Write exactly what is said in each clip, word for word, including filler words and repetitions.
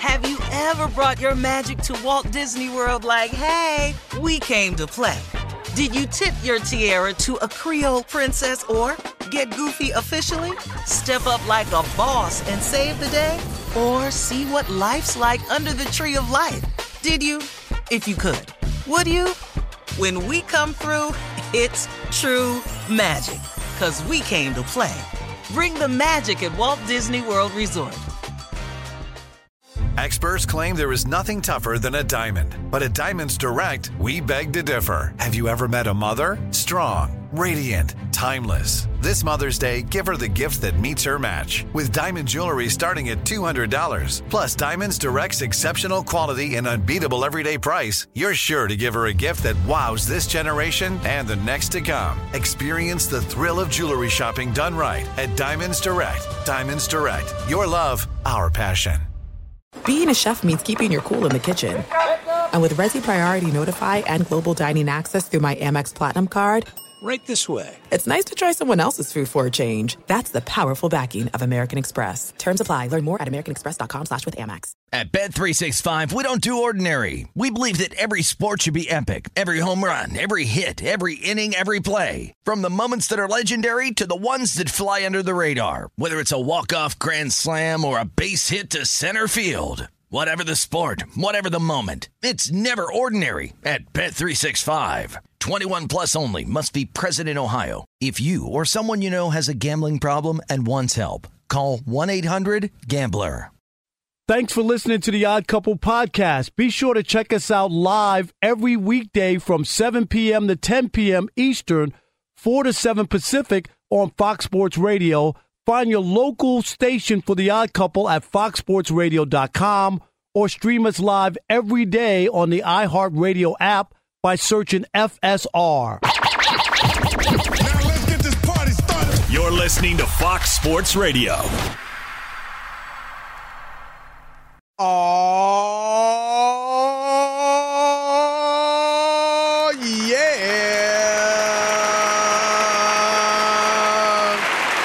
Have you ever brought your magic to Walt Disney World like, hey, we came to play? Did you tip your tiara to a Creole princess or get goofy officially? Step up like a boss and save the day? Or see what life's like under the tree of life? Did you? If you could. Would you? When we come through, it's true magic. 'Cause we came to play. Bring the magic at Walt Disney World Resort. Experts claim there is nothing tougher than a diamond. But at Diamonds Direct, we beg to differ. Have you ever met a mother? Strong, radiant, timeless. This Mother's Day, give her the gift that meets her match. With diamond jewelry starting at two hundred dollars. Plus Diamonds Direct's exceptional quality and unbeatable everyday price, you're sure to give her a gift that wows this generation and the next to come. Experience the thrill of jewelry shopping done right at Diamonds Direct. Diamonds Direct. Your love, our passion. Being a chef means keeping your cool in the kitchen. And with Resi Priority Notify and Global Dining Access through my Amex Platinum card, right this way. It's nice to try someone else's food for a change. That's the powerful backing of American Express. Terms apply. Learn more at americanexpress.com slash with Amex. At Bet three sixty-five, we don't do ordinary. We believe that every sport should be epic. Every home run, every hit, every inning, every play. From the moments that are legendary to the ones that fly under the radar. Whether it's a walk-off grand slam or a base hit to center field. Whatever the sport, whatever the moment, it's never ordinary at Bet three sixty-five. twenty-one plus only. Must be present in Ohio. If you or someone you know has a gambling problem and wants help, call one eight hundred gambler. Thanks for listening to the Odd Couple podcast. Be sure to check us out live every weekday from seven p.m. to ten p.m. Eastern, four to seven Pacific on Fox Sports Radio. Find your local station for the Odd Couple at fox sports radio dot com or stream us live every day on the iHeartRadio app by searching F S R. Now let's get this party started. You're listening to Fox Sports Radio. Oh, yeah.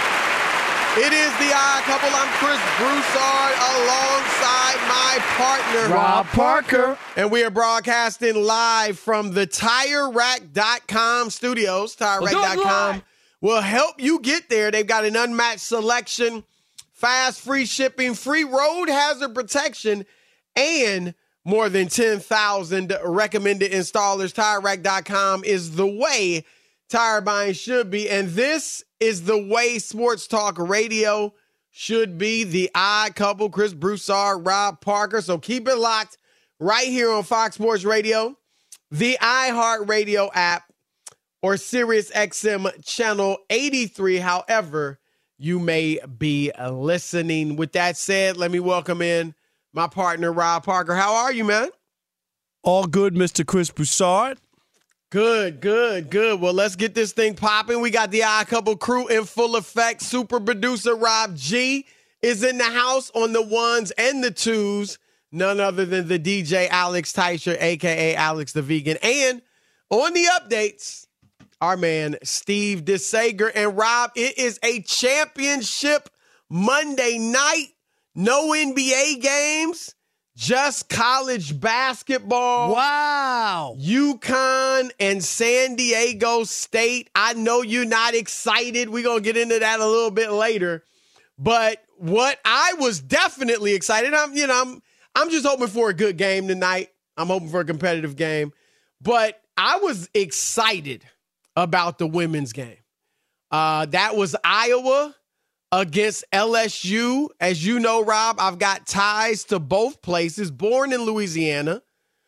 It is the Odd Couple. I'm Chris Broussard alongside my partner, Rob Parker. And we are broadcasting live from the Tire Rack dot com studios. Tire Rack dot com will help you get there. They've got an unmatched selection, fast, free shipping, free road hazard protection, and more than ten thousand recommended installers. Tire Rack dot com is the way tire buying should be. And this is the way sports talk radio should be. The Odd Couple, Chris Broussard, Rob Parker. So keep it locked right here on Fox Sports Radio, the iHeartRadio app, or Sirius X M channel eighty-three. However you may be listening. With that said, let me welcome in my partner, Rob Parker. How are you, man? All good, Mister Chris Broussard. Good, good, good. Well, let's get this thing popping. We got the Odd Couple crew in full effect. Super producer Rob G is in the house on the ones and the twos. None other than the D J Alex Teicher, a k a. Alex the Vegan. And on the updates, our man, Steve DeSager. And Rob, it is a championship Monday night. No N B A games, just college basketball. Wow. UConn and San Diego State. I know you're not excited. We're going to get into that a little bit later. But what I was definitely excited, I'm, you know, I'm, I'm just hoping for a good game tonight. I'm hoping for a competitive game. But I was excited about the women's game. Uh, that was Iowa against L S U. As you know, Rob, I've got ties to both places. Born in Louisiana.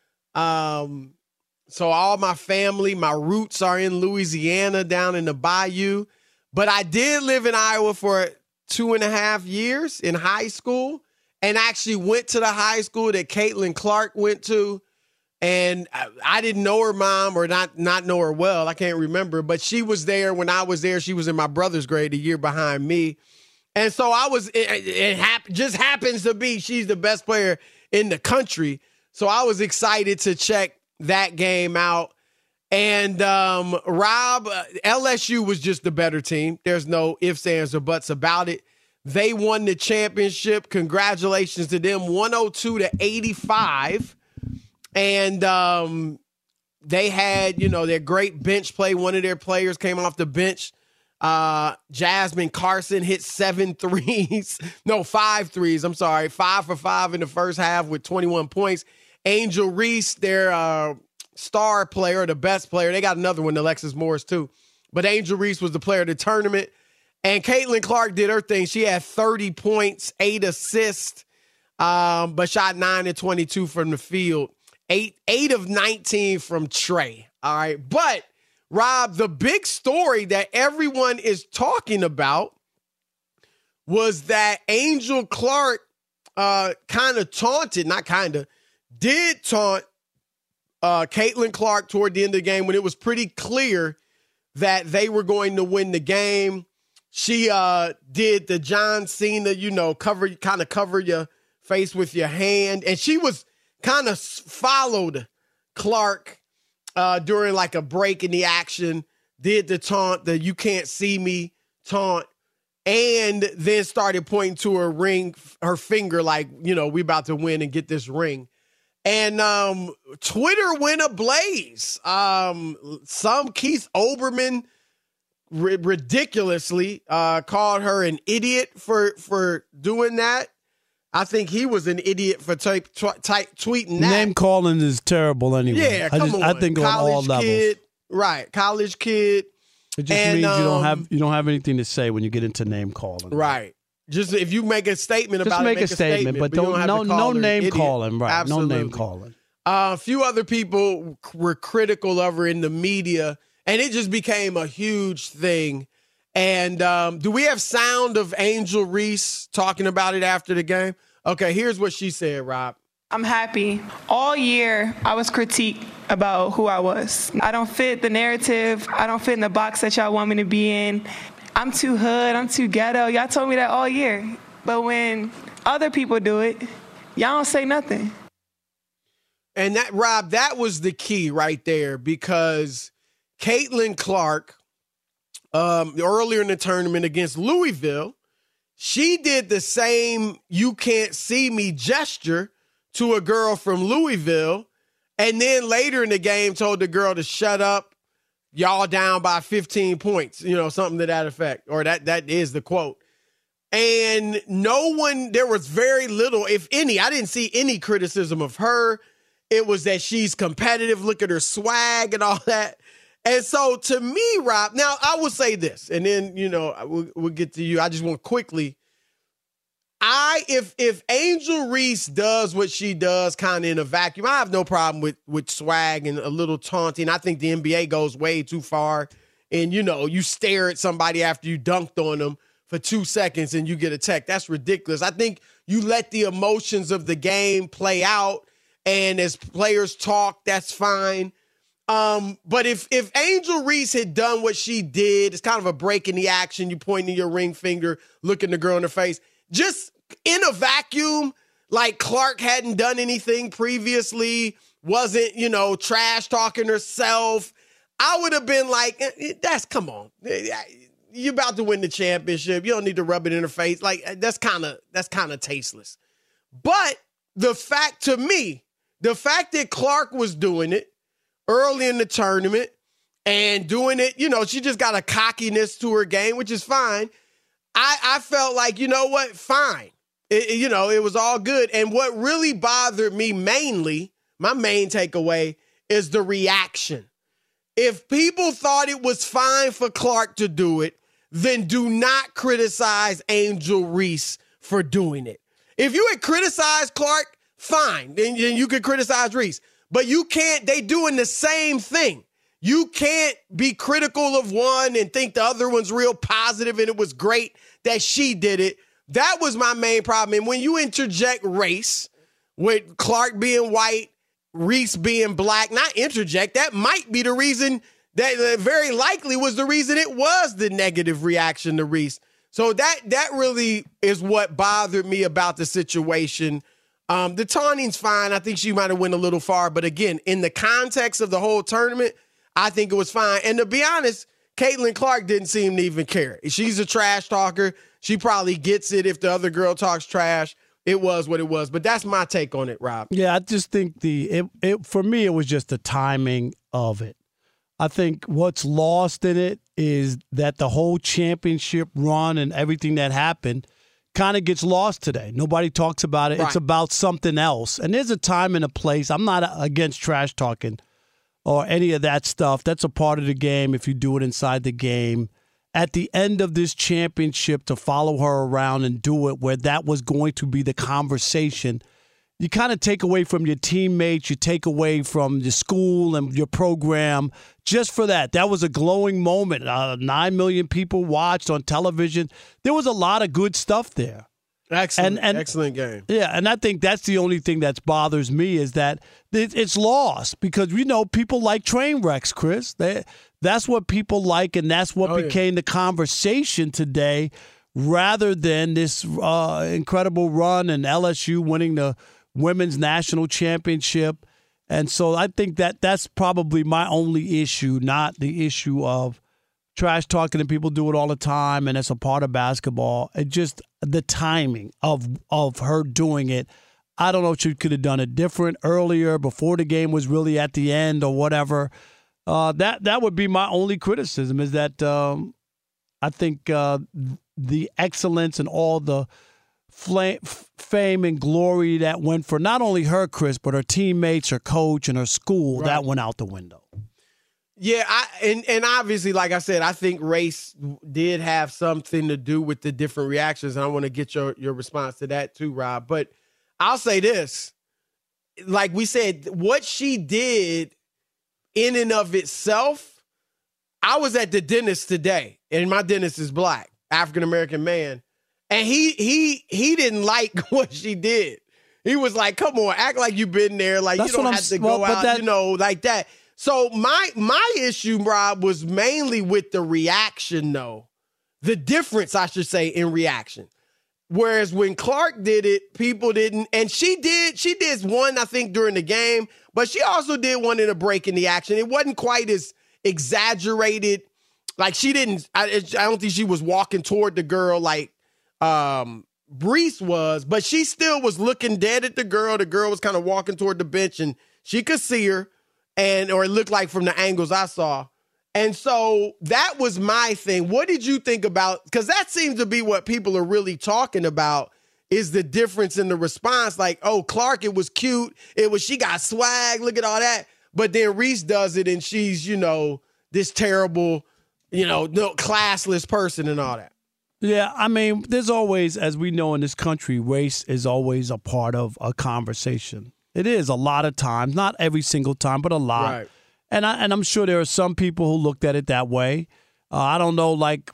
Um, so all my family, my roots are in Louisiana, down in the bayou. But I did live in Iowa for two and a half years in high school, and actually went to the high school that Caitlin Clark went to. And I didn't know her mom, or not not know her well. I can't remember. But she was there when I was there. She was in my brother's grade, a year behind me. And so I was, it, it hap- just happens to be she's the best player in the country. So I was excited to check that game out. And um, Rob, uh, L S U was just the better team. There's no ifs, ands, or buts about it. They won the championship. Congratulations to them, one oh two to eighty-five. And um, they had, you know, their great bench play. One of their players came off the bench. Uh, Jasmine Carson hit seven threes. no, five threes. I'm sorry. Five for five in the first half with twenty-one points. Angel Reese, their uh, star player, the best player. They got another one, Alexis Morris, too. But Angel Reese was the player of the tournament. And Caitlin Clark did her thing. She had thirty points, eight assists, um, but shot nine and twenty-two from the field. Eight, eight of nineteen from Trey. All right. But, Rob, the big story that everyone is talking about was that Angel Clark uh, kind of taunted, not kind of, did taunt uh, Caitlin Clark toward the end of the game when it was pretty clear that they were going to win the game. She uh, did the John Cena, you know, cover, kind of cover your face with your hand. And she was kind of followed Clark uh, during like a break in the action, did the taunt, the you can't see me taunt, and then started pointing to her ring, her finger like, you know, we about to win and get this ring. And um, Twitter went ablaze. Um, some Keith Olbermann r- ridiculously uh, called her an idiot for for doing that. I think he was an idiot for type, tw- type tweeting that. Name calling is terrible anyway. Yeah, come I just, on. I think college on all kid, levels. Right, college kid. It just and, means you don't um, have you don't have anything to say when you get into name calling. Right. Just if you make a statement Just about make it, make a statement, statement but you don't, don't have no to call no her an name idiot. calling. Right, Absolutely. no name calling. Uh, a few other people were critical of her in the media, and it just became a huge thing. And um, do we have sound of Angel Reese talking about it after the game? Okay, here's what she said, Rob. I'm happy. All year, I was critiqued about who I was. I don't fit the narrative. I don't fit in the box that y'all want me to be in. I'm too hood. I'm too ghetto. Y'all told me that all year. But when other people do it, y'all don't say nothing. And that, Rob, that was the key right there, because Caitlin Clark, um, earlier in the tournament against Louisville, she did the same you can't see me gesture to a girl from Louisville, and then later in the game told the girl to shut up, y'all down by fifteen points, you know, something to that effect, or that that is the quote. And no one, there was very little, if any, I didn't see any criticism of her. It was that she's competitive, look at her swag and all that. And so to me, Rob, now I will say this, and then, you know, we'll, we'll get to you. I just want quickly, I, if if Angel Reese does what she does kind of in a vacuum, I have no problem with, with swag and a little taunting. I think the N B A goes way too far. And, you know, you stare at somebody after you dunked on them for two seconds and you get a tech. That's ridiculous. I think you let the emotions of the game play out, and as players talk, that's fine. Um, but if if Angel Reese had done what she did, it's kind of a break in the action. You pointing your ring finger, looking the girl in the face. Just in a vacuum, like Clark hadn't done anything previously, wasn't, you know, trash talking herself, I would have been like, that's, come on. You're about to win the championship. You don't need to rub it in her face. Like, that's kind of, that's kind of tasteless. But the fact, to me, the fact that Clark was doing it early in the tournament and doing it, you know, she just got a cockiness to her game, which is fine. I, I felt like, you know what, fine. It, you know, it was all good. And what really bothered me mainly, my main takeaway, is the reaction. If people thought it was fine for Clark to do it, then do not criticize Angel Reese for doing it. If you had criticized Clark, fine, then, then you could criticize Reese. But you can't, they doing the same thing. You can't be critical of one and think the other one's real positive and it was great that she did it. That was my main problem. And when you interject race, with Clark being white, Reese being black, not interject, that might be the reason, that uh, very likely was the reason it was the negative reaction to Reese. So that that really is what bothered me about the situation. Um, the taunting's fine. I think she might have went a little far. But again, in the context of the whole tournament, I think it was fine. And to be honest, Caitlin Clark didn't seem to even care. She's a trash talker. She probably gets it if the other girl talks trash. It was what it was. But that's my take on it, Rob. Yeah, I just think the it, it for me, it was just the timing of it. I think what's lost in it is that the whole championship run and everything that happened kind of gets lost today. Nobody talks about it. Right. It's about something else. And there's a time and a place. I'm not against trash talking or any of that stuff. That's a part of the game if you do it inside the game. At the end of this championship, to follow her around and do it where that was going to be the conversation, you kind of take away from your teammates, you take away from your school and your program just for that. That was a glowing moment. Uh, Nine million people watched on television. There was a lot of good stuff there. Excellent, and, and, excellent game. Yeah, and I think that's the only thing that bothers me is that it's lost because, you know, people like train wrecks, Chris. They, that's what people like, and that's what oh, became yeah. the conversation today rather than this uh, incredible run and L S U winning the women's national championship. And so I think that that's probably my only issue, not the issue of trash talking, and people do it all the time, and it's a part of basketball. It just the timing of of her doing it. I don't know if she could have done it different earlier, before the game was really at the end or whatever. Uh, that that would be my only criticism, is that um, I think uh, the excellence and all the flame, fame and glory that went for not only her, Chris, but her teammates, her coach, and her school, right. that went out the window. Yeah, I, and, and obviously, like I said, I think race did have something to do with the different reactions, and I want to get your, your response to that too, Rob. But I'll say this. Like we said, what she did in and of itself, I was at the dentist today, and my dentist is black, African-American man, and he he he didn't like what she did. He was like, come on, act like you've been there. Like, That's you don't have to well, go out, that- you know, like that. So my my issue, Rob, was mainly with the reaction, though. The difference, I should say, in reaction. Whereas when Clark did it, people didn't. And she did. She did one, I think, during the game. But she also did one in a break in the action. It wasn't quite as exaggerated. Like, she didn't. I, I don't think she was walking toward the girl like um, Brees was. But she still was looking dead at the girl. The girl was kind of walking toward the bench, and she could see her. And or it looked like from the angles I saw. And so that was my thing. What did you think about, because that seems to be what people are really talking about, is the difference in the response. Like, oh, Clark, it was cute. It was, she got swag. Look at all that. But then Reese does it, and she's, you know, this terrible, you know, no, classless person and all that. Yeah, I mean, there's always, as we know in this country, race is always a part of a conversation. It is a lot of times, not every single time, but a lot. Right. And I and I'm sure there are some people who looked at it that way. Uh, I don't know, like,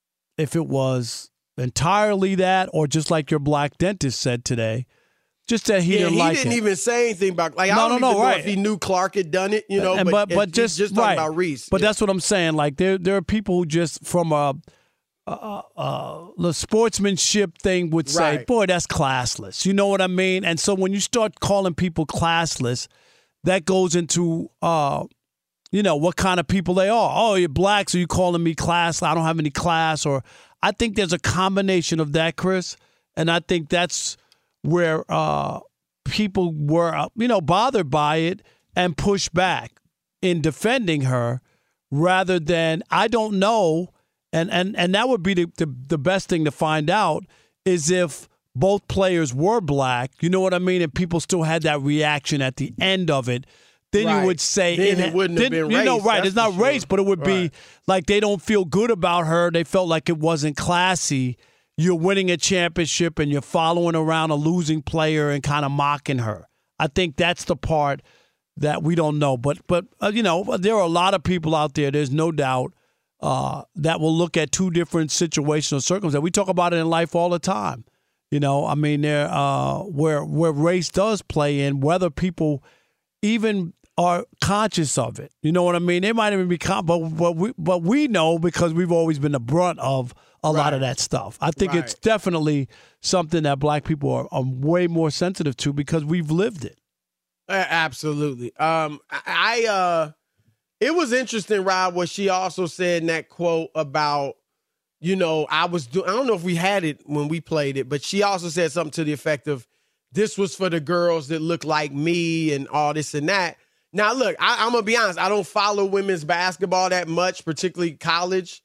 if it was entirely that, or just like your black dentist said today, just that he yeah, didn't he like it. He didn't even say anything about, like, no, I don't no, even no, know right. if he knew Clark had done it, you know. And, but but, but just just right. talking about Reese. But yeah. that's what I'm saying. Like, there there are people who just from a Uh, uh, the sportsmanship thing would say, right. boy, that's classless. You know what I mean? And so when you start calling people classless, that goes into, uh, you know, what kind of people they are. Oh, you're black, so you're calling me class. I don't have any class. Or I think there's a combination of that, Chris. And I think that's where uh, people were, uh, you know, bothered by it and pushed back in defending her rather than, I don't know. And and and that would be the, the the best thing to find out is if both players were black, you know what I mean, and people still had that reaction at the end of it. Then right. you would say then it, it wouldn't have been you race. know, right? It's not sure. race, but it would right. be like they don't feel good about her. They felt like it wasn't classy. You're winning a championship and you're following around a losing player and kind of mocking her. I think that's the part that we don't know. But but uh, you know, there are a lot of people out there. There's no doubt. Uh, that will look at two different situational circumstances. We talk about it in life all the time. You know, I mean, there uh, where where race does play in, whether people even are conscious of it. You know what I mean? They might even be, con- but but we but we know because we've always been the brunt of a right. lot of that stuff. I think right. it's definitely something that black people are, are way more sensitive to because we've lived it. Uh, absolutely. Um, I. Uh... it was interesting, Rob, what she also said in that quote about, you know, I was doing, I don't know if we had it when we played it, but she also said something to the effect of, this was for the girls that look like me and all this and that. Now, look, I, I'm going to be honest. I don't follow women's basketball that much, particularly college.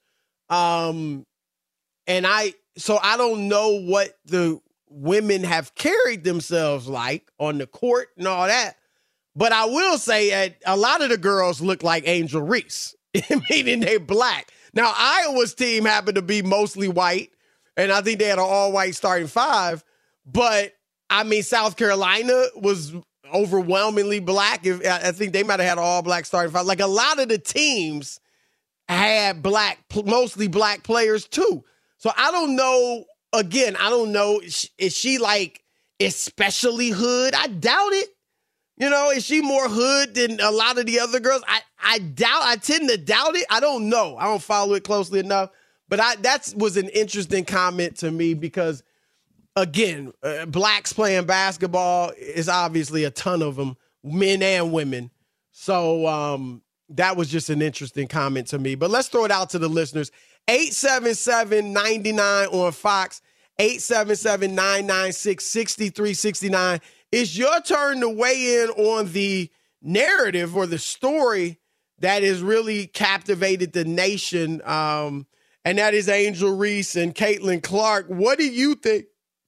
Um, and I, so I don't know what the women have carried themselves like on the court and all that. But I will say that a lot of the girls look like Angel Reese, meaning they're black. Now, Iowa's team happened to be mostly white, and I think they had an all-white starting five. But, I mean, South Carolina was overwhelmingly black. If I think they might have had an all-black starting five. Like, a lot of the teams had black, mostly black players, too. So, I don't know. Again, I don't know. Is she, like, especially hood? I doubt it. You know, is she more hood than a lot of the other girls? I, I doubt, I tend to doubt it. I don't know. I don't follow it closely enough. But I that was an interesting comment to me because, again, uh, blacks playing basketball is obviously a ton of them, men and women. So um, that was just an interesting comment to me. But let's throw it out to the listeners. eight seven seven, nine nine on Fox, eight seven seven, nine nine six, six three six nine. It's your turn to weigh in on the narrative or the story that has really captivated the nation, um, and that is Angel Reese and Caitlin Clark. What do you think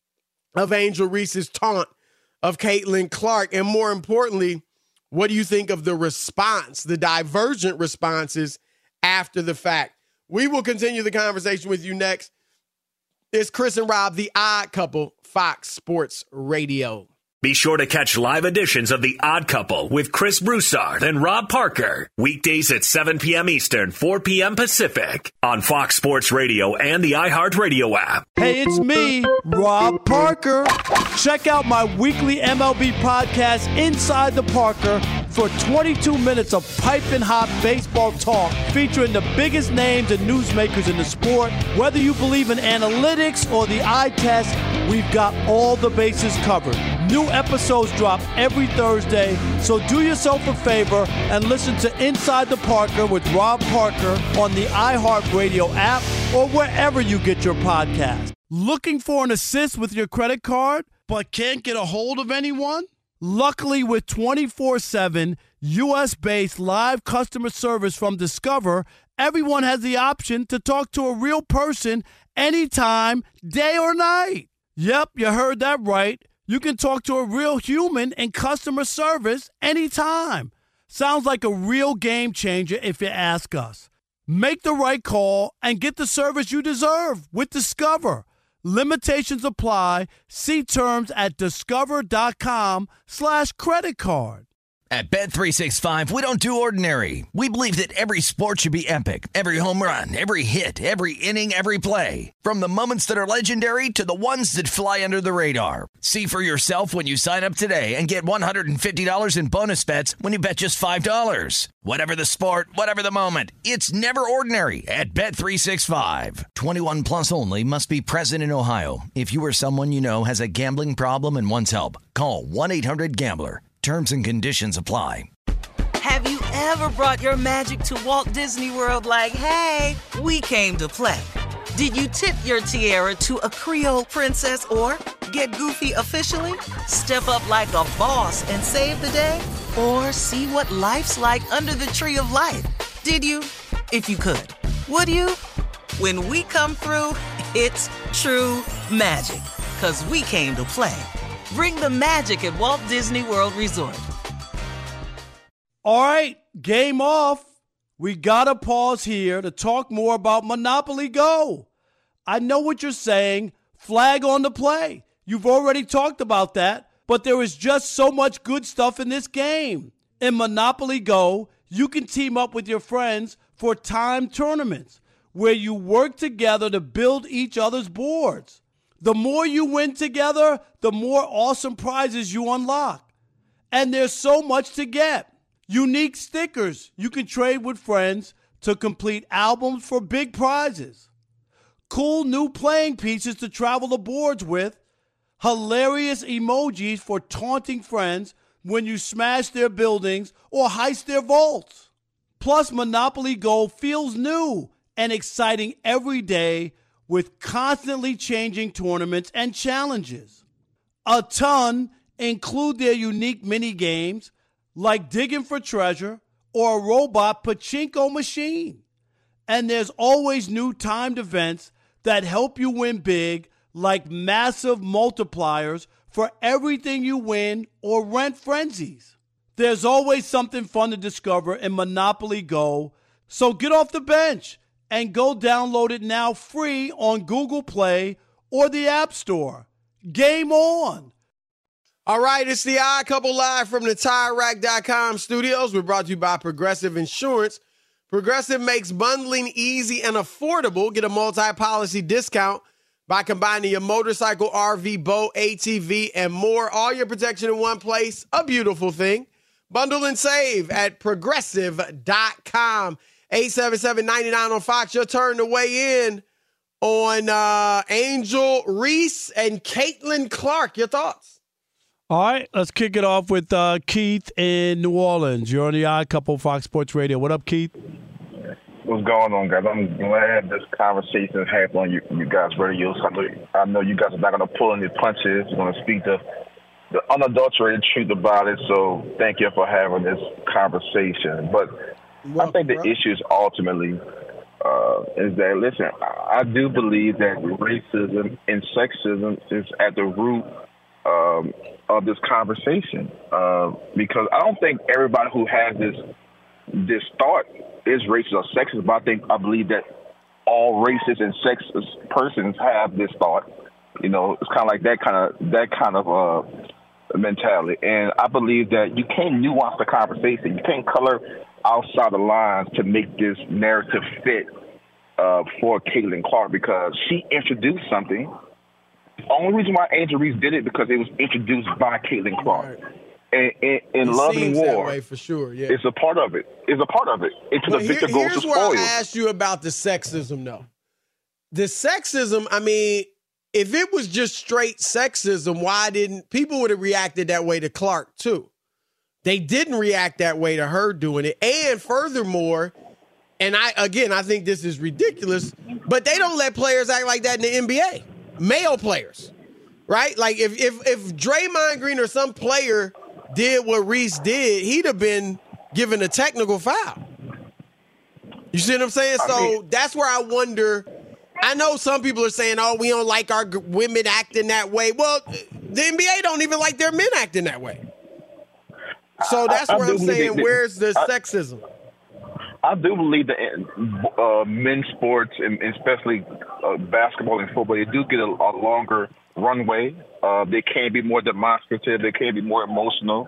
of Angel Reese's taunt of Caitlin Clark? And more importantly, what do you think of the response, the divergent responses after the fact? We will continue the conversation with you next. It's Chris and Rob, the Odd Couple, Fox Sports Radio. Be sure to catch live editions of The Odd Couple with Chris Broussard and Rob Parker. Weekdays at seven p.m. Eastern, four p.m. Pacific on Fox Sports Radio and the iHeartRadio app. Hey, it's me, Rob Parker. Check out my weekly M L B podcast, Inside the Parker, for twenty-two minutes of piping hot baseball talk featuring the biggest names and newsmakers in the sport. Whether you believe in analytics or the eye test, we've got all the bases covered. New episodes drop every Thursday, so do yourself a favor and listen to Inside the Parker with Rob Parker on the iHeartRadio app or wherever you get your podcast. Looking for an assist with your credit card but can't get a hold of anyone? Luckily, with twenty-four seven U S-based live customer service from Discover, everyone has the option to talk to a real person anytime, day or night. Yep, you heard that right. You can talk to a real human in customer service anytime. Sounds like a real game changer if you ask us. Make the right call and get the service you deserve with Discover. Limitations apply. See terms at discover.com slash credit card. At Bet three sixty-five, we don't do ordinary. We believe that every sport should be epic. Every home run, every hit, every inning, every play. From the moments that are legendary to the ones that fly under the radar. See for yourself when you sign up today and get one hundred fifty dollars in bonus bets when you bet just five dollars. Whatever the sport, whatever the moment, it's never ordinary at Bet three sixty-five. twenty-one plus only. Must be present in Ohio. If you or someone you know has a gambling problem and wants help, call one eight hundred gambler. Terms and conditions apply. Have you ever brought your magic to Walt Disney World like, hey, we came to play? Did you tip your tiara to a Creole princess or get goofy officially? Step up like a boss and save the day? Or see what life's like under the tree of life? Did you? If you could. Would you? When we come through, it's true magic. 'Cause we came to play. Bring the magic at Walt Disney World Resort. All right, game off. We got to pause here to talk more about Monopoly Go. I know what you're saying. Flag on the play. You've already talked about that, but there is just so much good stuff in this game. In Monopoly Go, you can team up with your friends for timed tournaments where you work together to build each other's boards. The more you win together, the more awesome prizes you unlock. And there's so much to get. Unique stickers you can trade with friends to complete albums for big prizes. Cool new playing pieces to travel the boards with. Hilarious emojis for taunting friends when you smash their buildings or heist their vaults. Plus, Monopoly Go feels new and exciting every day with constantly changing tournaments and challenges. A ton include their unique mini games like digging for treasure or a robot pachinko machine. And there's always new timed events that help you win big, like massive multipliers for everything you win or rent frenzies. There's always something fun to discover in Monopoly Go, so get off the bench and go download it now free on Google Play or the App Store. Game on! All right, it's the Odd Couple live from the Tire Rack dot com studios. We're brought to you by Progressive Insurance. Progressive makes bundling easy and affordable. Get a multi-policy discount by combining your motorcycle, R V, boat, A T V, and more. All your protection in one place. A beautiful thing. Bundle and save at progressive dot com. eight seven seven, nine nine on Fox. Your turn to weigh in on uh, Angel Reese and Caitlin Clark. Your thoughts? All right, let's kick it off with uh, Keith in New Orleans. You're on the Odd Couple, Fox Sports Radio. What up, Keith? What's going on, guys? I'm glad this conversation happened on you, you guys' radio. So I know, I know you guys are not going to pull any punches. You're going to speak the, the unadulterated truth about it. So thank you for having this conversation. But Welcome, I think the bro. issue is ultimately uh, is that, listen, I do believe that racism and sexism is at the root um, of this conversation. Uh, because I don't think everybody who has this this thought is racist or sexist, but I think I believe that all racist and sexist persons have this thought. You know, it's kind of like that kind of that kind of uh, mentality. And I believe that you can't nuance the conversation. You can't color outside the lines to make this narrative fit uh, for Caitlin Clark, because she introduced something. The only reason why Angel Reese did it because it was introduced by Caitlin Clark. Right. And, and, and it Love and War, that way for sure. Yeah, it's a part of it. It's a part of it. It's well, the victor here, goes to spoil. Here's where I asked you about the sexism, though. The sexism, I mean, if it was just straight sexism, why didn't people would have reacted that way to Clark too? They didn't react that way to her doing it. And furthermore, and I again, I think this is ridiculous, but they don't let players act like that in the N B A. Male players, right? Like if if if Draymond Green or some player did what Reese did, he'd have been given a technical foul. You see what I'm saying? I so mean, that's where I wonder. I know some people are saying, oh, we don't like our women acting that way. Well, the N B A don't even like their men acting that way. So that's I, I where I'm saying, that, where's the I, sexism? I do believe that uh, men's sports, and especially uh, basketball and football, they do get a, a longer runway. Uh, they can be more demonstrative. They can be more emotional.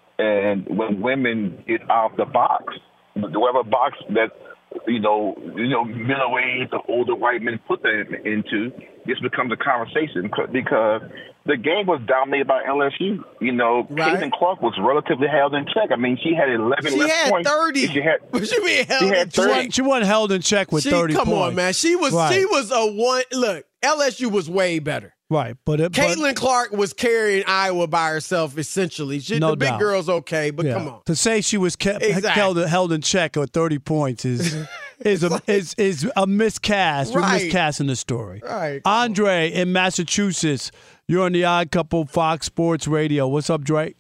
And when women get out of the box, whatever box that, you know, you know, middle-aged or older white men put them into, this becomes a conversation because the game was dominated by L S U. You know, right. Caitlin Clark was relatively held in check. I mean, she had eleven she less had points. thirty. She had what you mean held she in had check? She wasn't, she wasn't held in check with she, thirty come points. Come on, man. She was right. she was a one. Look, L S U was way better. Right, but it, Caitlin but, Clark was carrying Iowa by herself, essentially. She, no the big doubt. girl's okay, but yeah. come on. To say she was kept, exactly. held, held in check with thirty points is is, a, like, is is a miscast. Right. You're miscasting the story. Right. Andre in Massachusetts, you're on the Odd Couple Fox Sports Radio. What's up, Dre?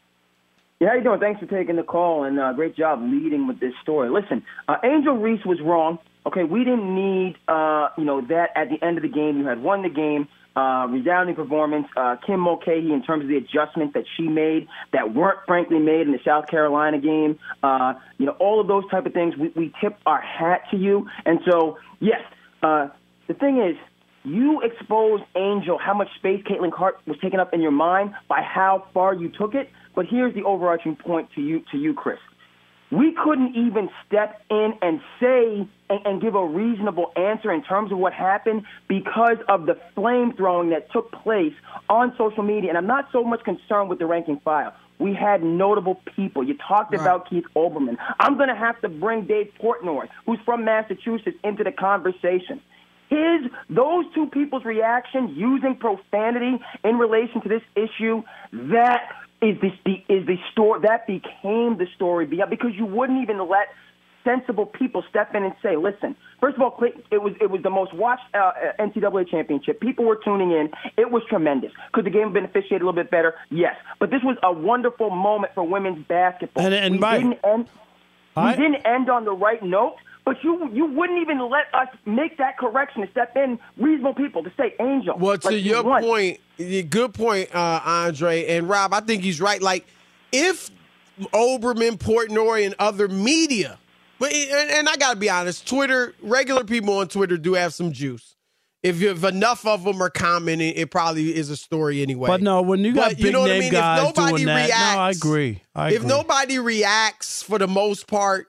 Yeah, how you doing? Thanks for taking the call, and uh, great job leading with this story. Listen, uh, Angel Reese was wrong. Okay, we didn't need, uh, you know, that at the end of the game. You had won the game. Uh, resounding performance. Uh, Kim Mulcahy, in terms of the adjustments that she made that weren't frankly made in the South Carolina game, uh, you know, all of those type of things, we, we tip our hat to you. And so, yes, uh, the thing is, you exposed Angel how much space Caitlin Clark was taking up in your mind by how far you took it. But here's the overarching point to you, to you, Chris. We couldn't even step in and say and, and give a reasonable answer in terms of what happened because of the flame throwing that took place on social media. And I'm not so much concerned with the ranking file. We had notable people. You talked right. about Keith Olbermann. I'm going to have to bring Dave Portnoy, who's from Massachusetts, into the conversation. His, those two people's reaction using profanity in relation to this issue, that is the, is the story that became the story because you wouldn't even let sensible people step in and say, listen, first of all, it was it was the most watched uh, N C double A championship. People were tuning in. It was tremendous. Could the game have been officiated a little bit better? Yes. But this was a wonderful moment for women's basketball. And, and we right. didn't end, we I, didn't end on the right note. But you you wouldn't even let us make that correction to step in, reasonable people, to say, Angel. Well, to like your won. point, good point, uh, Andre. And Rob, I think he's right. Like, if Olbermann, Portnoy, and other media, but and, and I got to be honest, Twitter, regular people on Twitter do have some juice. If, if enough of them are commenting, it probably is a story anyway. But no, when you got but big you know name I mean? guys if nobody doing that, reacts, no, I agree. I if agree. nobody reacts for the most part,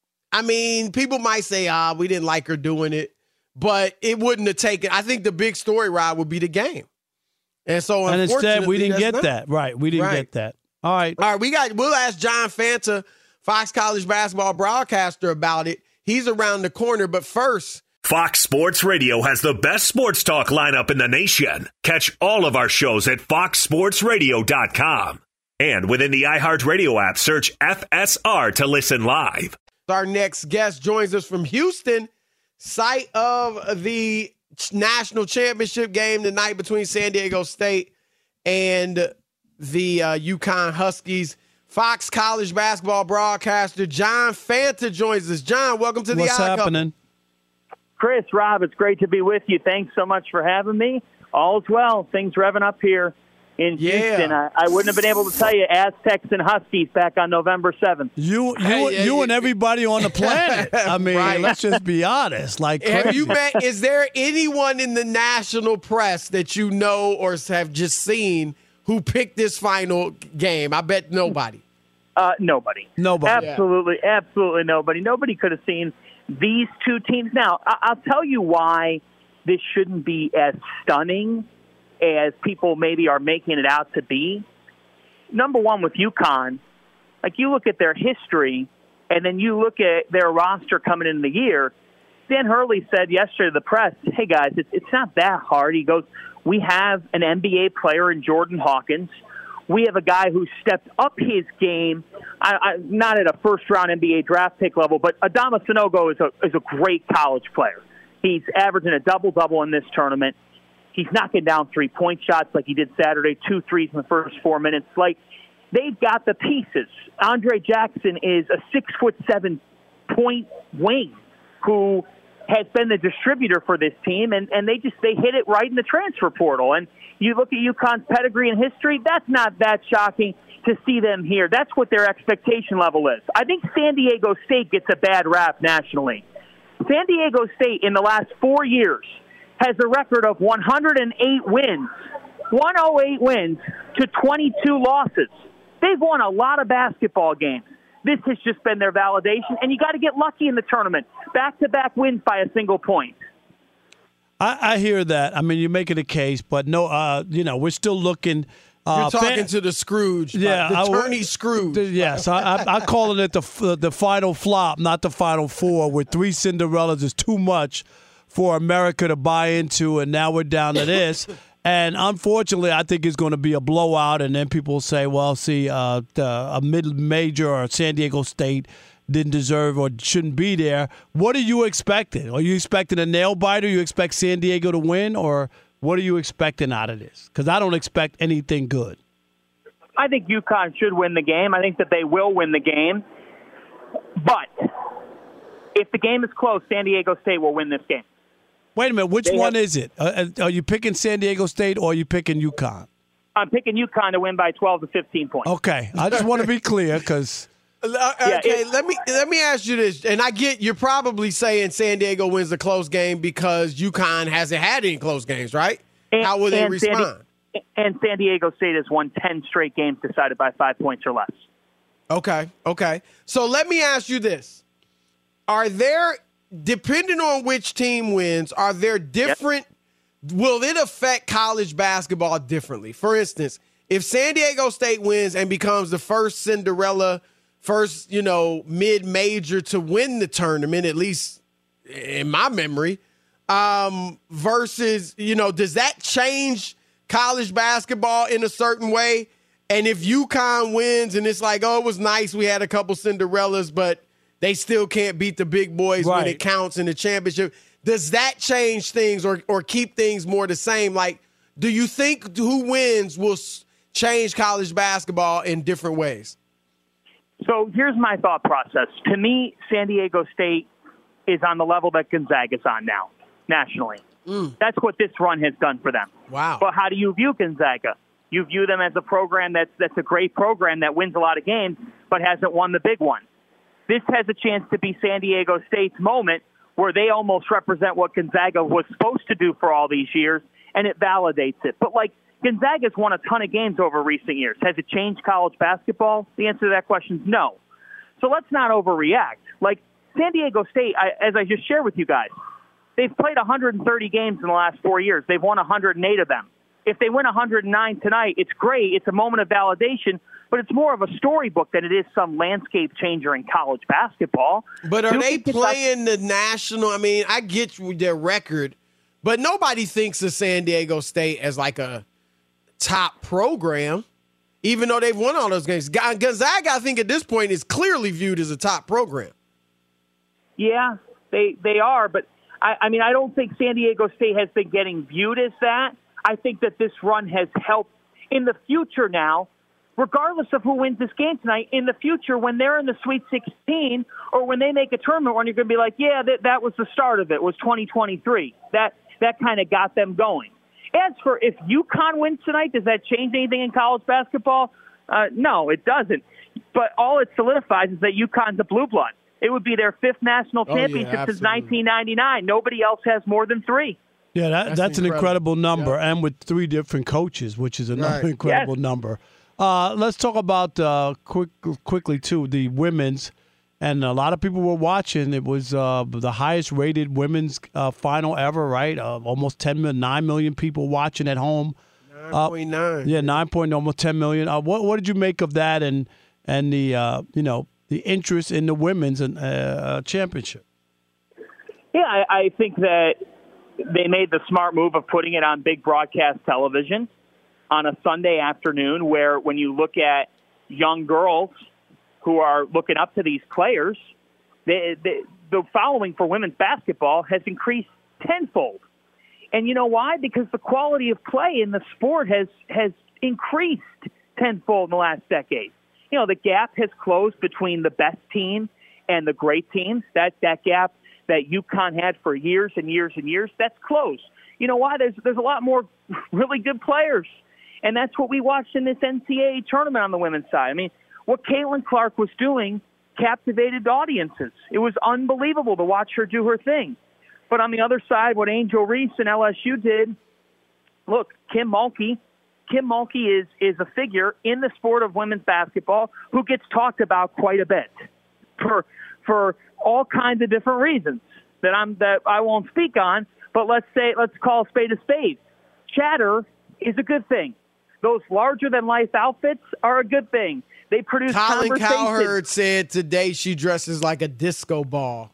I mean, people might say, ah, we didn't like her doing it, but it wouldn't have taken. I think the big story, Rod, would be the game. And so, and instead, we didn't get not. that. Right. We didn't right. get that. All right. All right. We got, we'll ask John Fanta, Fox College basketball broadcaster, about it. He's around the corner. But first, Fox Sports Radio has the best sports talk lineup in the nation. Catch all of our shows at fox sports radio dot com. And within the iHeartRadio app, search F S R to listen live. Our next guest joins us from Houston, site of the national championship game tonight between San Diego State and the uh, UConn Huskies. Fox College basketball broadcaster John Fanta joins us. John, welcome to the What's Odd happening? Chris, Rob, it's great to be with you. Thanks so much for having me. All's well. Things revving up here in Yeah. Houston. I, I wouldn't have been able to tell you Aztecs and Huskies back on November seventh. You, you, Hey, you, hey, and everybody on the planet. I mean, Right. let's just be honest. Like, Have crazy. you met? Is there anyone in the national press that you know or have just seen who picked this final game? I bet nobody. Uh, nobody. Nobody. Absolutely, absolutely nobody. Nobody could have seen these two teams. Now, I- I'll tell you why this shouldn't be as stunning as people maybe are making it out to be. Number one, with UConn, like you look at their history and then you look at their roster coming into the year, Dan Hurley said yesterday to the press, hey, guys, it's, it's not that hard. He goes, we have an N B A player in Jordan Hawkins. We have a guy who stepped up his game, I, I, not at a first-round N B A draft pick level, but Adama Sanogo is a, is a great college player. He's averaging a double-double in this tournament. He's knocking down three-point shots like he did Saturday, two threes in the first four minutes. Like, they've got the pieces. Andre Jackson is a six-foot-seven point wing who has been the distributor for this team, and, and they just they hit it right in the transfer portal. And you look at UConn's pedigree and history, that's not that shocking to see them here. That's what their expectation level is. I think San Diego State gets a bad rap nationally. San Diego State in the last four years has a record of one hundred eight wins, one hundred eight wins to twenty-two losses. They've won a lot of basketball games. This has just been their validation, and you got to get lucky in the tournament. Back-to-back wins by a single point. I, I hear that. I mean, you're making a case, but no, uh, you know, we're still looking. Uh, You're talking fan- to the Scrooge, yeah, the I- attorney Scrooge. the- yes, I, I, I calling it the the final flop, not the final four. With three Cinderellas is too much for America to buy into, and now we're down to this. And unfortunately, I think it's going to be a blowout, and then people will say, well, see, uh, the, a mid-major or San Diego State didn't deserve or shouldn't be there. What are you expecting? Are you expecting a nail-biter? You expect San Diego to win, or what are you expecting out of this? Because I don't expect anything good. I think UConn should win the game. I think that they will win the game. But if the game is close, San Diego State will win this game. Wait a minute. Which They one have- is it? Uh, are you picking San Diego State or are you picking UConn? I'm picking UConn to win by twelve to fifteen points. Okay. I just want to be clear because Uh, okay, let me let me ask you this, and I get you're probably saying San Diego wins the close game because UConn hasn't had any close games, right? And, How will they and San respond? Di- and San Diego State has won ten straight games decided by five points or less. Okay, okay. So let me ask you this: Are there, depending on which team wins, are there different? Yep. Will it affect college basketball differently? For instance, if San Diego State wins and becomes the first Cinderella, first, you know, mid-major to win the tournament, at least in my memory, um, versus, you know, does that change college basketball in a certain way? And if UConn wins and it's like, oh, it was nice, we had a couple Cinderellas, but, they still can't beat the big boys Right. when it counts in the championship. Does that change things or or keep things more the same? Like, do you think who wins will s- change college basketball in different ways? So here's my thought process. To me, San Diego State is on the level that Gonzaga's on now, nationally. Mm. That's what this run has done for them. Wow. But how do you view Gonzaga? You view them as a program that's, that's a great program that wins a lot of games but hasn't won the big one. This has a chance to be San Diego State's moment where they almost represent what Gonzaga was supposed to do for all these years, and it validates it. But, like, Gonzaga's won a ton of games over recent years. Has it changed college basketball? The answer to that question is no. So let's not overreact. Like, San Diego State, I, as I just shared with you guys, they've played one hundred thirty games in the last four years. They've won one hundred eight of them. If they win one hundred nine tonight, it's great. It's a moment of validation, but it's more of a storybook than it is some landscape changer in college basketball. But are Duke they and Kentucky- playing the national? I mean, I get their record, but nobody thinks of San Diego State as like a top program, even though they've won all those games. Gonzaga, I think at this point, is clearly viewed as a top program. Yeah, they they are, but I, I mean, I don't think San Diego State has been getting viewed as that. I think that this run has helped in the future now, regardless of who wins this game tonight, in the future when they're in the Sweet sixteen or when they make a tournament run, you're going to be like, yeah, that, that was the start of it, was twenty twenty-three. That, that kind of got them going. As for if UConn wins tonight, does that change anything in college basketball? Uh, no, it doesn't. But all it solidifies is that UConn's a blue blood. It would be their fifth national Oh, yeah, championship since absolutely. nineteen ninety-nine. Nobody else has more than three. Yeah, that, that's, That's an incredible. incredible number, Yeah. and with three different coaches, which is another Right. incredible Yes. number. Uh, let's talk about uh, quick, quickly too the women's, and a lot of people were watching. It was uh, the highest rated women's uh, final ever, right? Uh, almost ten million, nine million people watching at home. nine point nine. Yeah, nine point almost ten million. Uh, what what did you make of that, and and the uh, you know the interest in the women's uh, championship? Yeah, I, I think that they made the smart move of putting it on big broadcast television on a Sunday afternoon where when you look at young girls who are looking up to these players, they, they, the following for women's basketball has increased tenfold. And you know why? Because the quality of play in the sport has, has increased tenfold in the last decade. You know, the gap has closed between the best team and the great teams. That, that gap that UConn had for years and years and years, that's closed. You know why? There's there's a lot more really good players. And that's what we watched in this N C double A tournament on the women's side. I mean, what Caitlin Clark was doing captivated audiences. It was unbelievable to watch her do her thing. But on the other side, what Angel Reese and L S U did, look, Kim Mulkey, Kim Mulkey is, is a figure in the sport of women's basketball who gets talked about quite a bit for for all kinds of different reasons that I'm that I won't speak on. But let's say let's call a spade a spade. Chatter is a good thing. Those larger than life outfits are a good thing. They produce Colin conversation. Cowherd said today she dresses like a disco ball.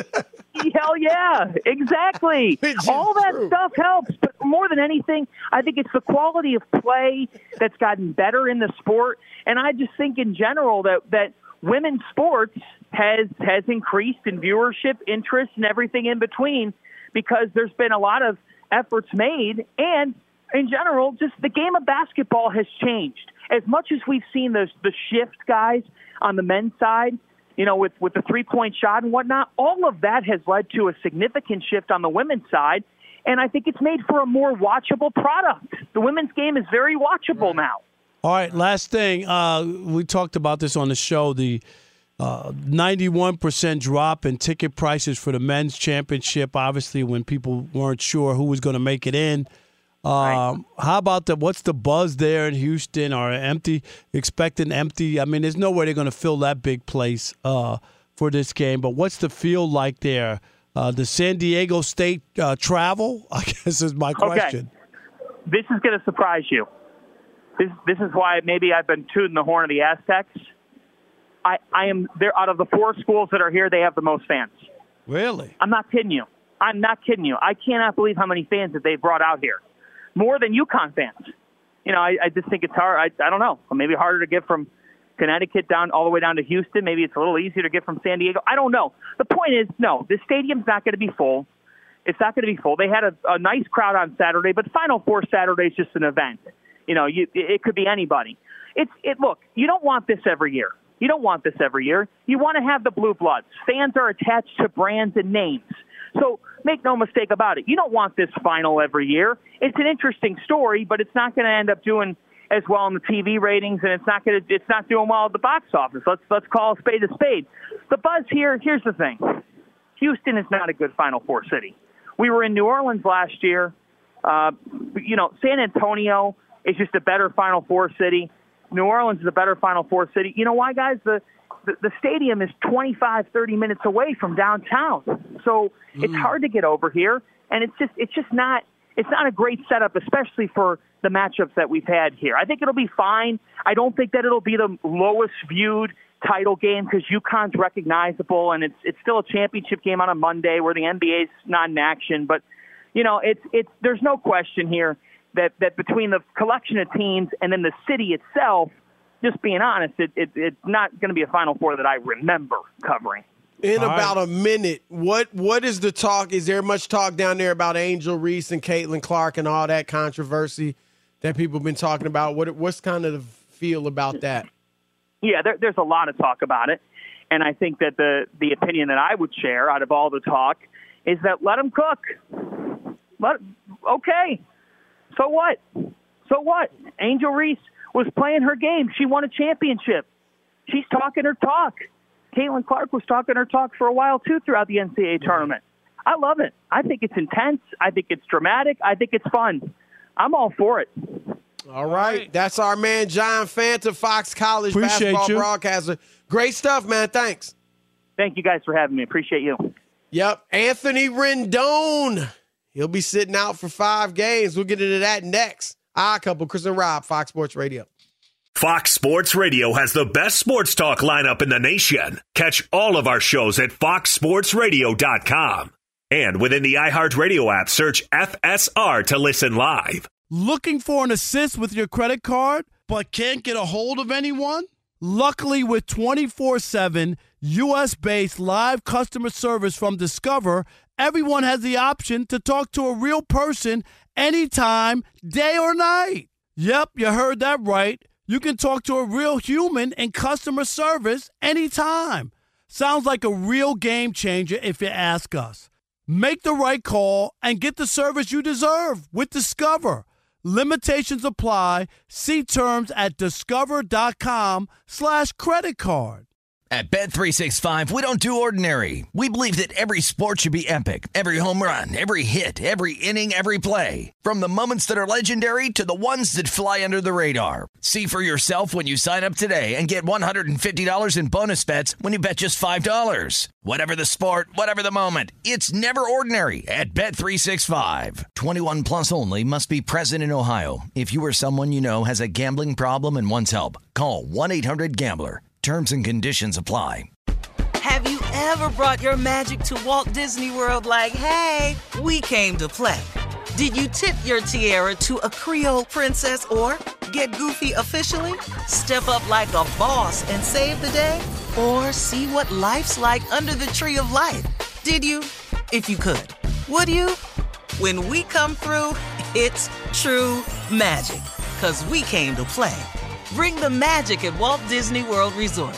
Hell yeah, exactly. All that true. stuff helps, but more than anything, I think it's the quality of play that's gotten better in the sport. And I just think in general that, that women's sports has has increased in viewership, interest, and everything in between because there's been a lot of efforts made. And in general, just the game of basketball has changed. As much as we've seen the, the shift, guys, on the men's side, you know, with, with the three-point shot and whatnot, all of that has led to a significant shift on the women's side, and I think it's made for a more watchable product. The women's game is very watchable now. All right, last thing. Uh, we talked about this on the show, the uh, ninety-one percent drop in ticket prices for the men's championship, obviously when people weren't sure who was going to make it in. Um, right. How about the what's the buzz there in Houston? Are empty, expecting empty? I mean, there's no way they're going to fill that big place uh, for this game. But what's the feel like there? Uh, the San Diego State uh, travel, I guess, is my question. Okay. This is going to surprise you. This this is why maybe I've been tooting the horn of the Aztecs. I, I am there out of the four schools that are here, they have the most fans. Really? I'm not kidding you. I'm not kidding you. I cannot believe how many fans that they've brought out here. More than UConn fans. You know, I, I just think it's hard. I, I don't know. Maybe harder to get from Connecticut down all the way down to Houston. Maybe it's a little easier to get from San Diego. I don't know. The point is, no, the stadium's not going to be full. It's not going to be full. They had a, a nice crowd on Saturday, but Final Four Saturday is just an event. You know, you, it could be anybody. It's it. Look, you don't want this every year. You don't want this every year. You want to have the blue bloods. Fans are attached to brands and names. So make no mistake about it. You don't want this final every year. It's an interesting story, but it's not going to end up doing as well in the T V ratings, and it's not going to. It's not doing well at the box office. Let's let's call a spade a spade. The buzz here. Here's the thing. Houston is not a good Final Four city. We were in New Orleans last year. Uh, you know, San Antonio is just a better Final Four city. New Orleans is a better Final Four city. You know why, guys? The the, the stadium is twenty-five, thirty minutes away from downtown. So mm. it's hard to get over here. And it's just it's just not it's not a great setup, especially for the matchups that we've had here. I think it'll be fine. I don't think that it'll be the lowest viewed title game because UConn's recognizable, and it's it's still a championship game on a Monday where the N B A's not in action. But, you know, it's it's there's no question here that, that between the collection of teams and then the city itself, just being honest, it, it it's not going to be a Final Four that I remember covering. In All about right. a minute, what what is the talk? Is there much talk down there about Angel Reese and Caitlin Clark and all that controversy that people have been talking about? What what's kind of the feel about that? Yeah, there, there's a lot of talk about it, and I think that the, the opinion that I would share out of all the talk is that let them cook. Let okay, so what? So what? Angel Reese was playing her game. She won a championship. She's talking her talk. Caitlin Clark was talking her talk for a while, too, throughout the N C double A tournament. I love it. I think it's intense. I think it's dramatic. I think it's fun. I'm all for it. All right. That's our man, John Fanta, Fox College Appreciate basketball you. broadcaster. Great stuff, man. Thanks. Thank you guys for having me. Appreciate you. Yep. Anthony Rendon. He'll be sitting out for five games. We'll get into that next. Odd Couple, Chris and Rob, Fox Sports Radio. Fox Sports Radio has the best sports talk lineup in the nation. Catch all of our shows at fox sports radio dot com. And within the iHeartRadio app, search F S R to listen live. Looking for an assist with your credit card, but can't get a hold of anyone? Luckily, with twenty-four seven U S-based live customer service from Discover, everyone has the option to talk to a real person anytime, day or night. Yep, you heard that right. You can talk to a real human in customer service anytime. Sounds like a real game changer if you ask us. Make the right call and get the service you deserve with Discover. Limitations apply. See terms at discover.com slash credit card. At Bet three sixty-five, we don't do ordinary. We believe that every sport should be epic. Every home run, every hit, every inning, every play. From the moments that are legendary to the ones that fly under the radar. See for yourself when you sign up today and get one hundred fifty dollars in bonus bets when you bet just five dollars. Whatever the sport, whatever the moment, it's never ordinary at Bet three sixty-five. twenty-one plus only. Must be present in Ohio. If you or someone you know has a gambling problem and wants help, call one eight hundred gambler. Terms and conditions apply. Have you ever brought your magic to Walt Disney World like, hey, we came to play? Did you tip your tiara to a Creole princess or get goofy officially? Step up like a boss and save the day? Or see what life's like under the tree of life? Did you? If you could. Would you? When we come through, it's true magic. 'Cause we came to play. Bring the magic at Walt Disney World Resort.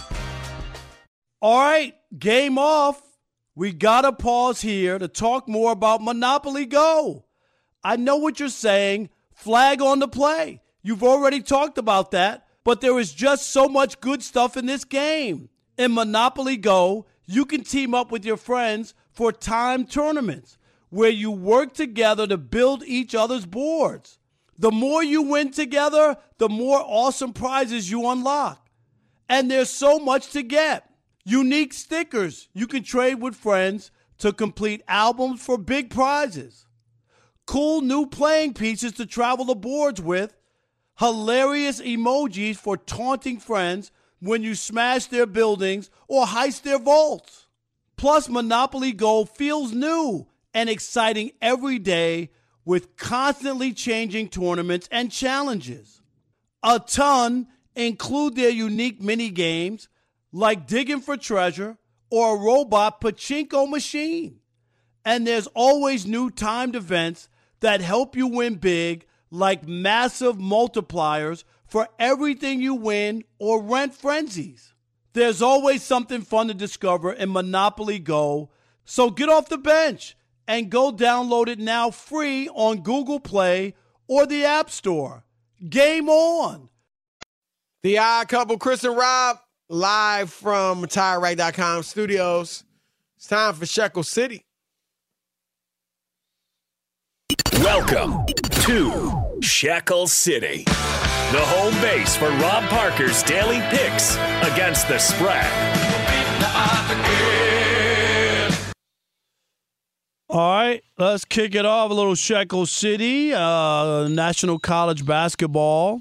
All right, game off. We got to pause here to talk more about Monopoly Go. I know what you're saying. Flag on the play. You've already talked about that, but there is just so much good stuff in this game. In Monopoly Go, you can team up with your friends for timed tournaments where you work together to build each other's boards. The more you win together, the more awesome prizes you unlock. And there's so much to get. Unique stickers you can trade with friends to complete albums for big prizes. Cool new playing pieces to travel the boards with. Hilarious emojis for taunting friends when you smash their buildings or heist their vaults. Plus, Monopoly Go feels new and exciting every day with constantly changing tournaments and challenges. A ton include their unique mini games like digging for treasure or a robot pachinko machine. And there's always new timed events that help you win big, like massive multipliers for everything you win or rent frenzies. There's always something fun to discover in Monopoly Go, so get off the bench and go download it now free on Google Play or the App Store. Game on! The Odd Couple, Chris and Rob, live from Tire Rack dot com studios. It's time for Shekel City. Welcome to Shekel City, the home base for Rob Parker's daily picks against the spread. All right, let's kick it off. A little Shekel City, uh, National College Basketball.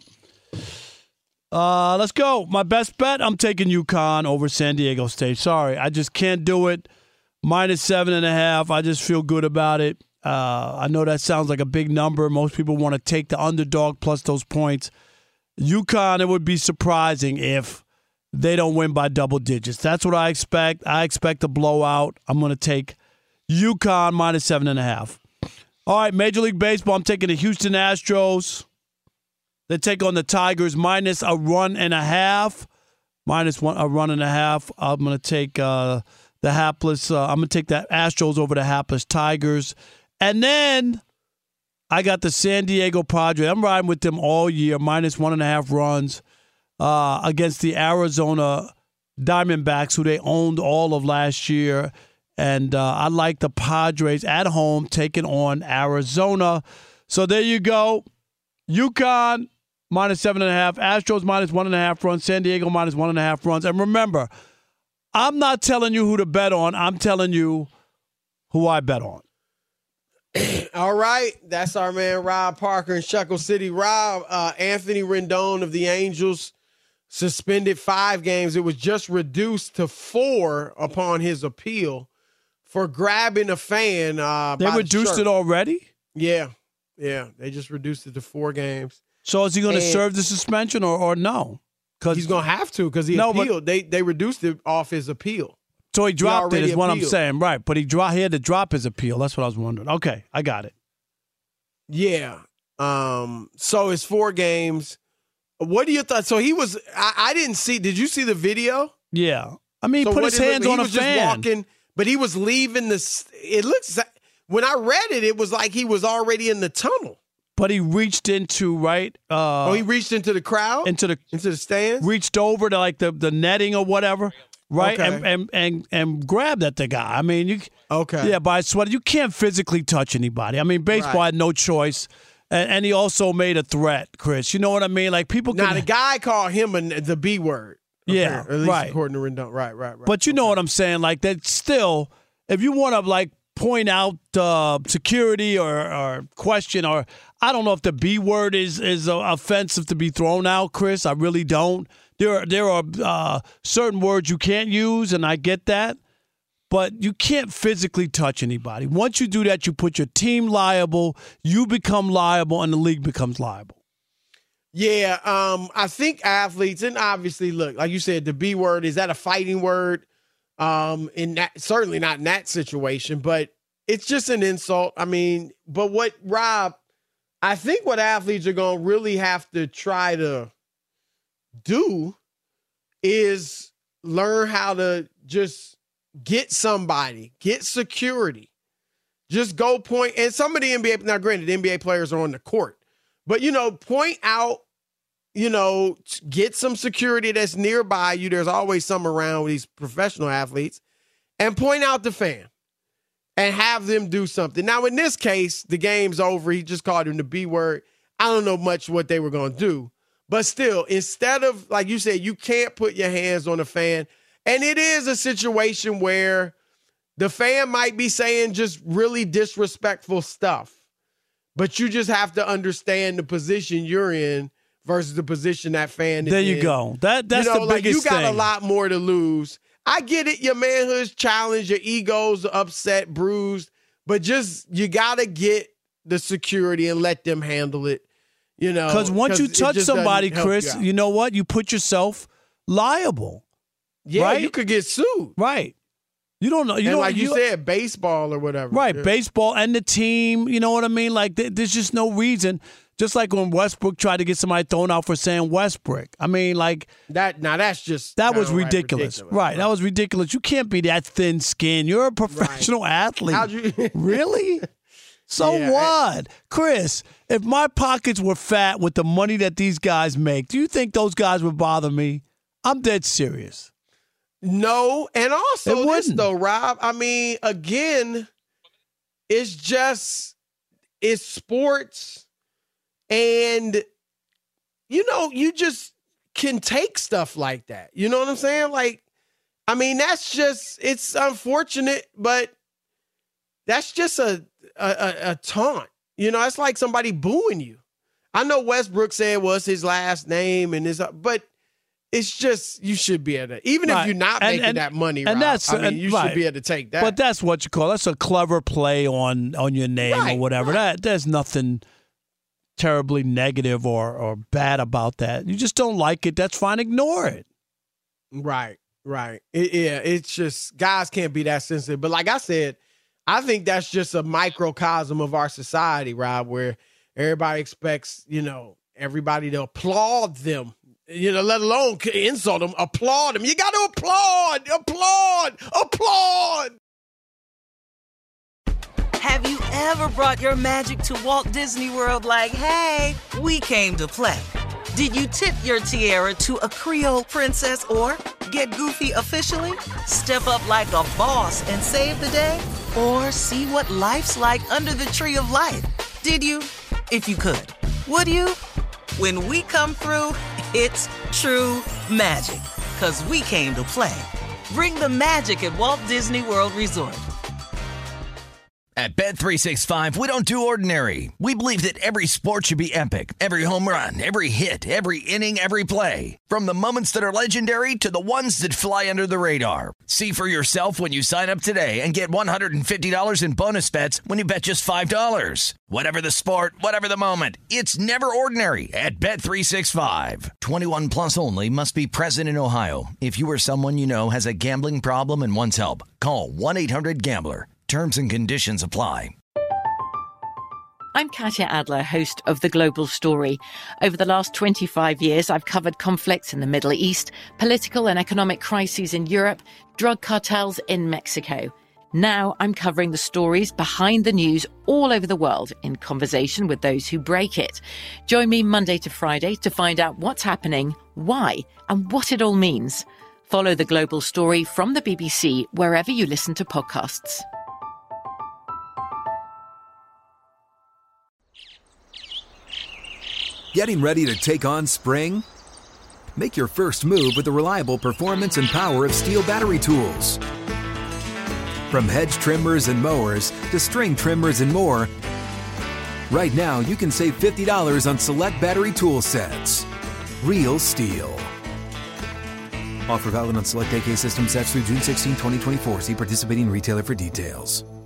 Uh, let's go. My best bet, I'm taking UConn over San Diego State. Sorry, I just can't do it. Minus seven and a half. I just feel good about it. Uh, I know that sounds like a big number. Most people want to take the underdog plus those points. UConn, it would be surprising if they don't win by double digits. That's what I expect. I expect a blowout. I'm going to take UConn minus seven and a half. All right, Major League Baseball, I'm taking the Houston Astros. They take on the Tigers minus a run and a half. Minus one, a run and a half. I'm going to take uh, the hapless. Uh, I'm going to take the Astros over the hapless Tigers. And then I got the San Diego Padres. I'm riding with them all year, minus one and a half runs uh, against the Arizona Diamondbacks, who they owned all of last year. And uh, I like the Padres at home taking on Arizona. So there you go. UConn minus seven and a half. Astros minus one and a half runs. San Diego minus one and a half runs. And remember, I'm not telling you who to bet on. I'm telling you who I bet on. All right. That's our man Rob Parker in Shekel City. Rob, uh, Anthony Rendon of the Angels suspended five games. It was just reduced to four upon his appeal for grabbing a fan. Uh, they reduced the it already? Yeah. Yeah. They just reduced it to four games. So is he going to serve the suspension or, or no? Because he's going to have to because he no, appealed. But, they they reduced it off his appeal. So he dropped he it is appealed. what I'm saying. Right. But he, dro- he had to drop his appeal. That's what I was wondering. Okay. I got it. Yeah. Um. So it's four games. What do you thought? So he was. I, I didn't see. Did you see the video? Yeah. I mean, he so put his hands it, on he a was fan. Just walking, but he was leaving the. It looks. When I read it, it was like he was already in the tunnel. But he reached into right. Uh, oh, he reached into the crowd, into the into the stands. Reached over to like the, the netting or whatever, right? Okay. And, and and and grabbed at the guy. I mean, you. Okay. Yeah, by sweater, you can't physically touch anybody. I mean, baseball Right. had no choice. And, and he also made a threat, Chris. You know what I mean? Like people. Now can, the guy called him a, the B word. Yeah, apparently, at least right. According to Rendon, right, right, right. But you know what I'm saying? Like that. Still, if you want to like point out uh, security or, or question, or I don't know if the B word is is uh, offensive to be thrown out, Chris. I really don't. There are there are uh, certain words you can't use, and I get that. But you can't physically touch anybody. Once you do that, you put your team liable, you become liable, and the league becomes liable. Yeah, um, I think athletes, and obviously, look, like you said, the B word, is that a fighting word? Um, in that, certainly not in that situation, but it's just an insult. I mean, but what, Rob, I think what athletes are going to really have to try to do is learn how to just get somebody, get security, just go point. And some of the N B A, now granted, N B A players are on the court, but, you know, point out, you know, get some security that's nearby you. There's always some around with these professional athletes, and point out the fan and have them do something. Now, in this case, the game's over. He just called him the B word. I don't know much what they were going to do, but still, instead of, like you said, you can't put your hands on a fan. And it is a situation where the fan might be saying just really disrespectful stuff, but you just have to understand the position you're in versus the position that fan is in. There you go. That That's you know, the like biggest you got thing. a lot more to lose. I get it. Your manhood's challenged, your ego's upset, bruised, but just you got to get the security and let them handle it. You know, because once you it touch just somebody, doesn't help Chris, you out. you know what? You put yourself liable. Yeah, right? you could get sued. Right. You don't know. You and don't, like you, you said, baseball or whatever. Right, Yeah. baseball and the team. You know what I mean? Like, th- there's just no reason. Just like when Westbrook tried to get somebody thrown out for saying Westbrook. I mean, like that. Now that's just that was downright ridiculous. ridiculous. Right, that was ridiculous. You can't be that thin skinned. You're a professional athlete. How'd you really? So Yeah, what, Chris? If my pockets were fat with the money that these guys make, do you think those guys would bother me? I'm dead serious. No, and also It this wouldn't. though, Rob. I mean, again, it's just it's sports, and you know, you just can take stuff like that. You know what I'm saying? Like, I mean, that's just it's unfortunate, but that's just a a, a, a taunt. You know, it's like somebody booing you. I know Westbrook said was his last name and his, but it's just you should be able to, even Right. if you're not And- making and- that money. and Rob, that's- I mean, and- you right. should be able to take that. But that's what you call that's a clever play on on your name Right, or whatever. That there's nothing terribly negative or or bad about that. You just don't like it. That's fine. Ignore it. Right, right. It, yeah, it's just guys can't be that sensitive. But like I said, I think that's just a microcosm of our society, Rob, where everybody expects, you know, everybody to applaud them, you know, let alone insult them, applaud them. You got to applaud, applaud, applaud. Have you ever brought your magic to Walt Disney World like, hey, we came to play? Did you tip your tiara to a Creole princess or get goofy officially? Step up like a boss and save the day? Or see what life's like under the tree of life? Did you? If you could. Would you? When we come through, it's true magic. 'Cause we came to play. Bring the magic at Walt Disney World Resort. At Bet three sixty-five, we don't do ordinary. We believe that every sport should be epic. Every home run, every hit, every inning, every play. From the moments that are legendary to the ones that fly under the radar. See for yourself when you sign up today and get one hundred fifty dollars in bonus bets when you bet just five dollars. Whatever the sport, whatever the moment, it's never ordinary at Bet three sixty-five. twenty-one plus only. Must be present in Ohio. If you or someone you know has a gambling problem and wants help, call one eight hundred gambler. Terms and conditions apply. I'm Katya Adler, host of The Global Story. Over the last twenty-five years, I've covered conflicts in the Middle East, political and economic crises in Europe, drug cartels in Mexico. Now I'm covering the stories behind the news all over the world in conversation with those who break it. Join me Monday to Friday to find out what's happening, why, and what it all means. Follow The Global Story from the B B C wherever you listen to podcasts. Getting ready to take on spring? Make your first move with the reliable performance and power of Steel battery tools. From hedge trimmers and mowers to string trimmers and more, right now you can save fifty dollars on select battery tool sets. Real Steel. Offer valid on select A K system sets through June sixteenth, twenty twenty-four. See participating retailer for details.